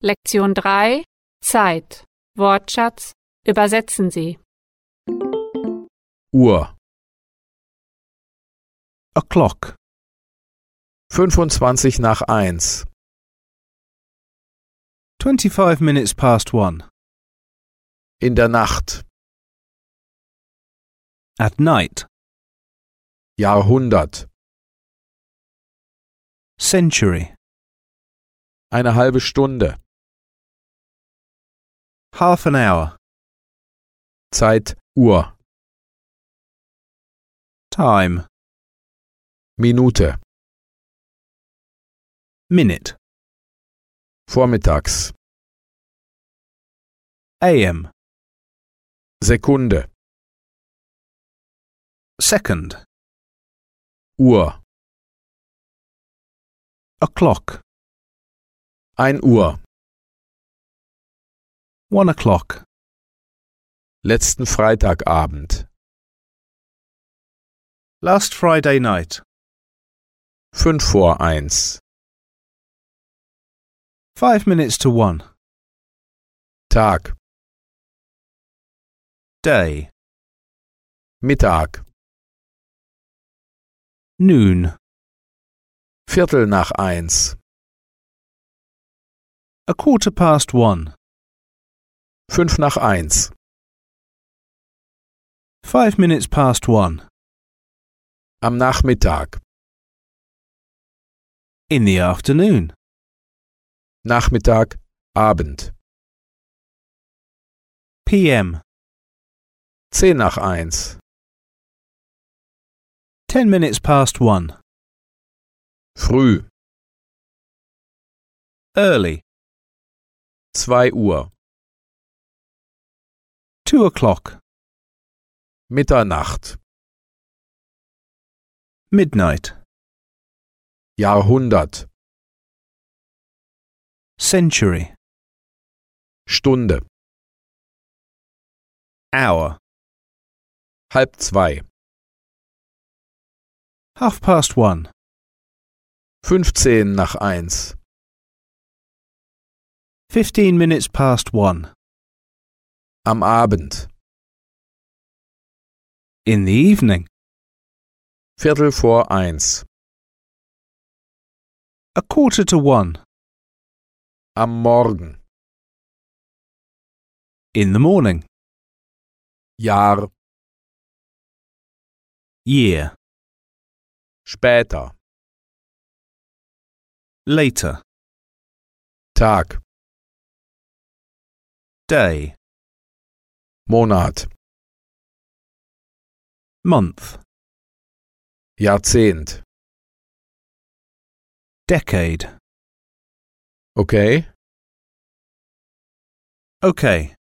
Lektion 3 Zeit. Wortschatz. Übersetzen Sie. Uhr. O'clock. 25 nach 1. 25 minutes past 1. In der Nacht. At night. Jahrhundert. Century. Eine halbe Stunde. Half an hour. Zeit, Uhr. Time. Minute. Minute. Vormittags. AM. Sekunde. Second. Uhr. O'clock. 1 Uhr. 1 o'clock. Letzten Freitagabend. Last Friday night. 5 vor 1. 5 minutes to 1. Tag. Day. Mittag. Noon. Viertel nach 1. A quarter past 1. 5 nach 1. 5 minutes past 1. Am Nachmittag. In the afternoon. Nachmittag, Abend. PM. 10 nach 1. 10 minutes past 1. Früh. Early. 2 Uhr. 2 o'clock. Mitternacht. Midnight. Jahrhundert. Century. Stunde. Hour. 1:30. Half past 1. 15 nach 1. 15 minutes past 1. Am Abend. In the evening. Viertel vor 1. A quarter to 1. Am Morgen. In the morning. Jahr. Year. Später. Later. Tag. Day. Monat. Month. Jahrzehnt. Decade. Okay? Okay.